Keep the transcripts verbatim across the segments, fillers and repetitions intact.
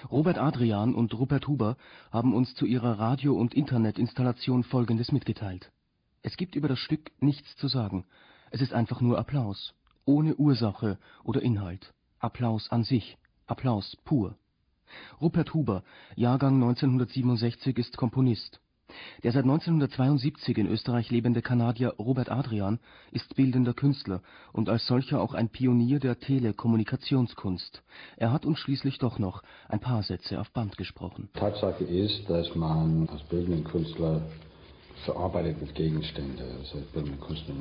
Robert Adrian und Rupert Huber haben uns zu ihrer Radio- und Internetinstallation Folgendes mitgeteilt: Es gibt über das Stück nichts zu sagen. Es ist einfach nur Applaus. Ohne Ursache oder Inhalt. Applaus an sich. Applaus pur. Rupert Huber, Jahrgang neunzehnhundertsiebenundsechzig, ist Komponist. Der seit neunzehnhundertzweiundsiebzig in Österreich lebende Kanadier Robert Adrian ist bildender Künstler und als solcher auch ein Pionier der Telekommunikationskunst. Er hat uns schließlich doch noch ein paar Sätze auf Band gesprochen. Tatsache ist, dass man als bildender Künstler verarbeitet mit Gegenständen, also bildende Künstler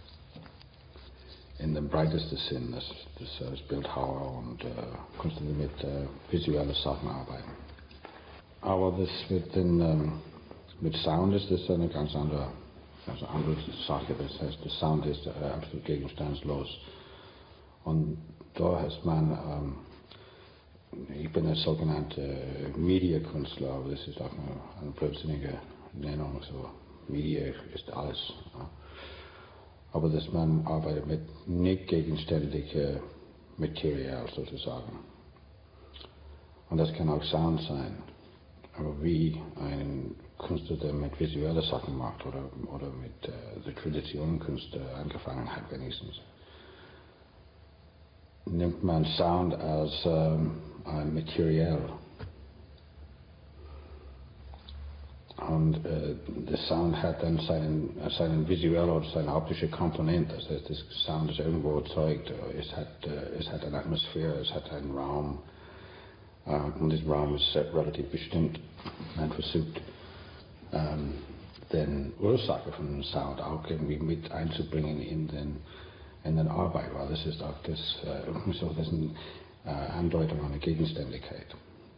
in dem breitesten Sinn, das, das als Bildhauer und äh, Künstler, die mit äh, visuellen Sachen arbeiten. Aber das mit den ähm, mit Sound ist das eine ganz andere, ganz andere Sache. Das heißt, der Sound ist äh, absolut gegenstandslos. Und da ist man, ähm, ich bin ein sogenannter Media-Künstler, aber das ist auch eine, eine blödsinnige Nennung. So, Media ist alles. Ja. Aber dass man arbeitet mit nicht gegenständlichem Material sozusagen. Und das kann auch Sound sein. Aber wie ein Künstler, der mit visuellen Sachen macht oder, oder mit äh, der Traditionenkünste angefangen hat wenigstens, nimmt man Sound als ähm, ein Material. Und äh, der Sound hat dann seinen, seinen visuellen oder seine optische Komponente. Das heißt, das Sound ist irgendwo erzeugt, es hat, äh, es hat eine Atmosphäre, es hat einen Raum. Uh, und dieser Raum ist relativ bestimmt. Man versucht, ähm, den Ursache von dem Sound auch irgendwie mit einzubringen in den, in den Arbeit, weil das ist auch das, äh, so, das ist eine äh, Andeutung an eine Gegenständigkeit.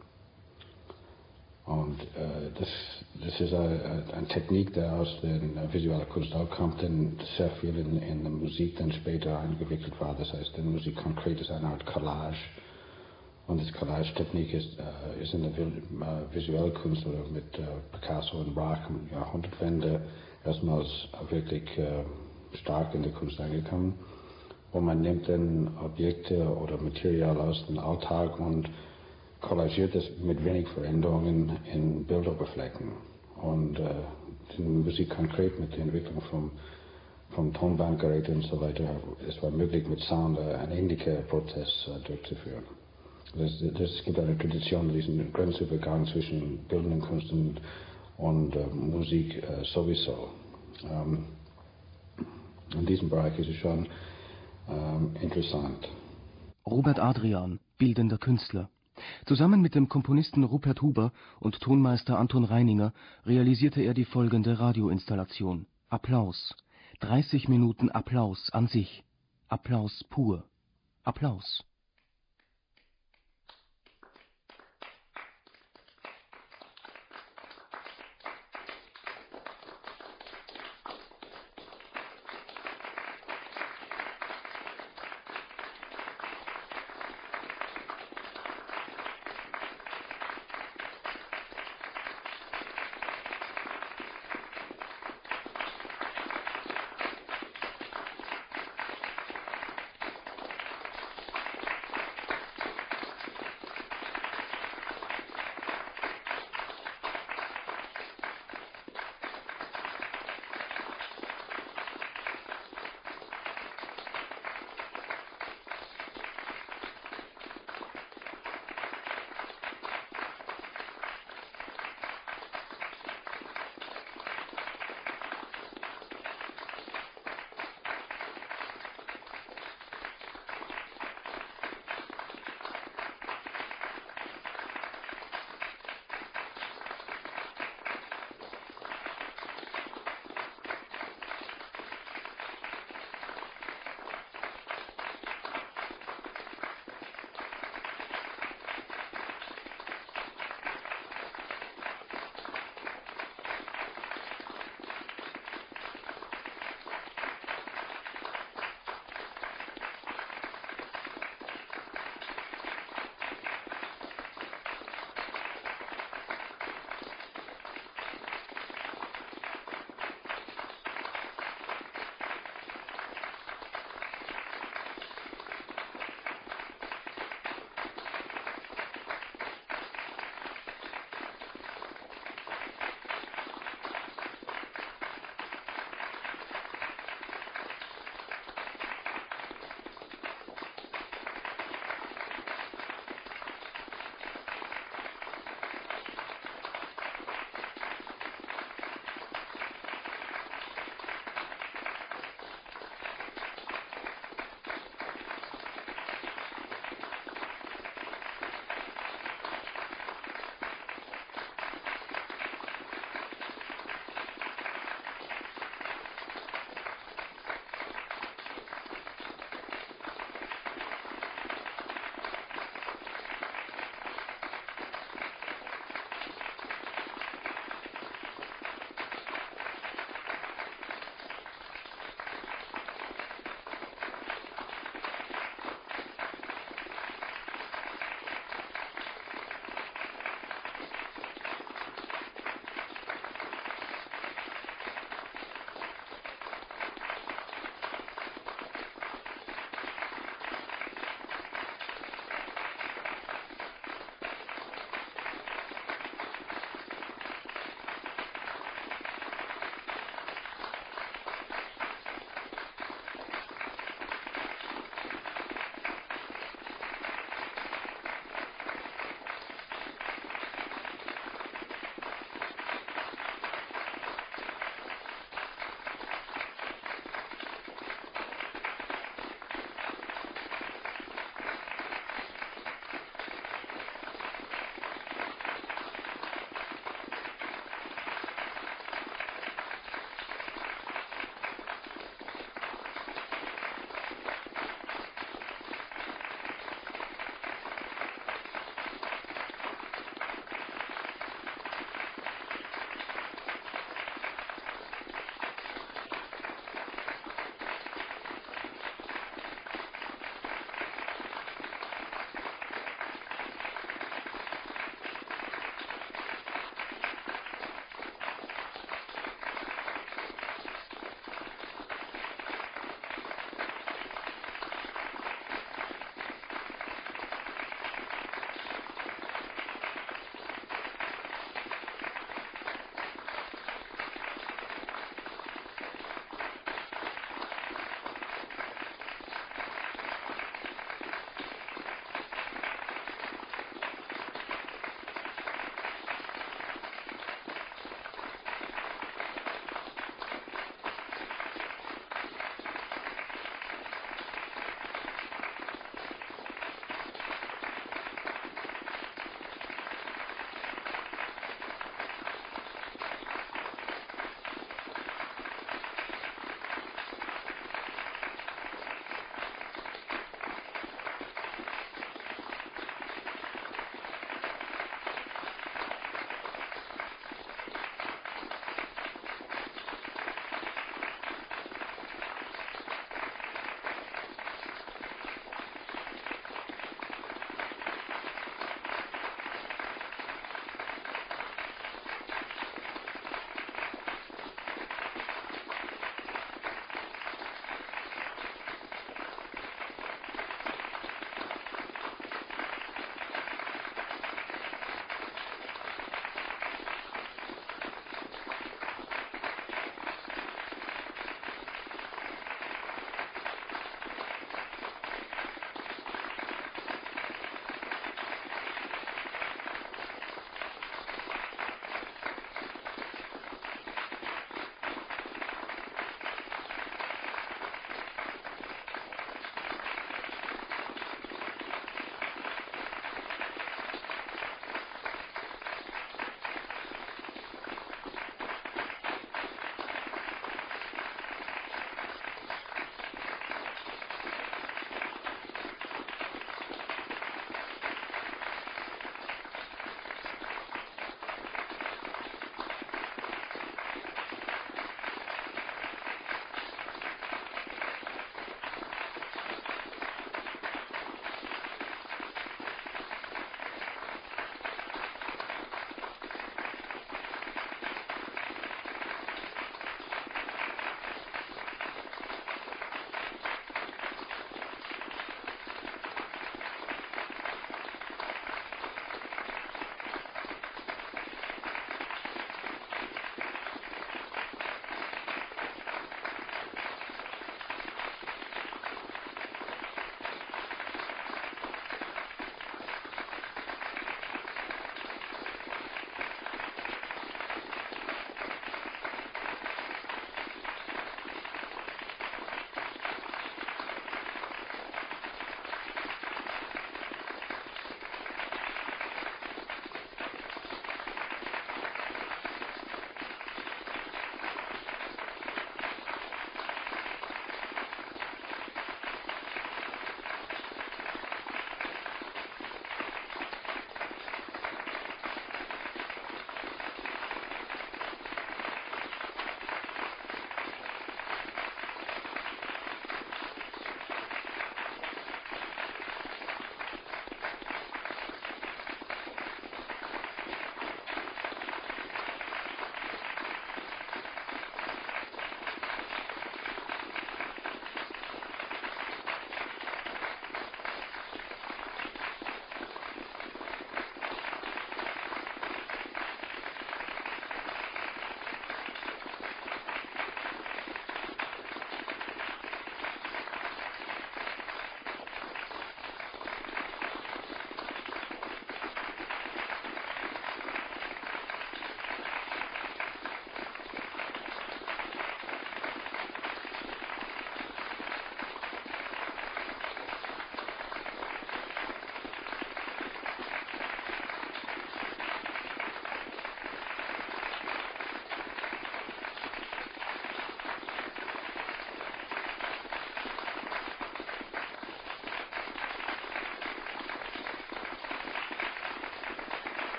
Und äh, das, das ist eine, eine Technik, die aus der visuellen Kunst auch kommt, denn sehr viel in, in der Musik dann später eingewickelt war. Das heißt, die Musik konkret ist eine Art Collage. Und das Collage-Technik ist, äh, ist in der äh, visuellen Kunst oder mit äh, Picasso und Braque im Jahrhundertwende erstmals wirklich äh, stark in der Kunst angekommen. Und man nimmt dann Objekte oder Material aus dem Alltag und kollagiert es mit wenig Veränderungen in Bildoberflächen. Und äh, die Musik konkret mit der Entwicklung vom, vom Tonbandgerät und so weiter, es war möglich mit Sound äh, einen ähnlichen Prozess äh, durchzuführen. Es gibt eine Tradition, diesen Grenzübergang zwischen bildenden Kunst und, und äh, Musik äh, sowieso. Ähm, in diesem Bereich ist es schon ähm, interessant. Robert Adrian, bildender Künstler. Zusammen mit dem Komponisten Rupert Huber und Tonmeister Anton Reininger realisierte er die folgende Radioinstallation. Applaus. dreißig Minuten Applaus an sich. Applaus pur. Applaus.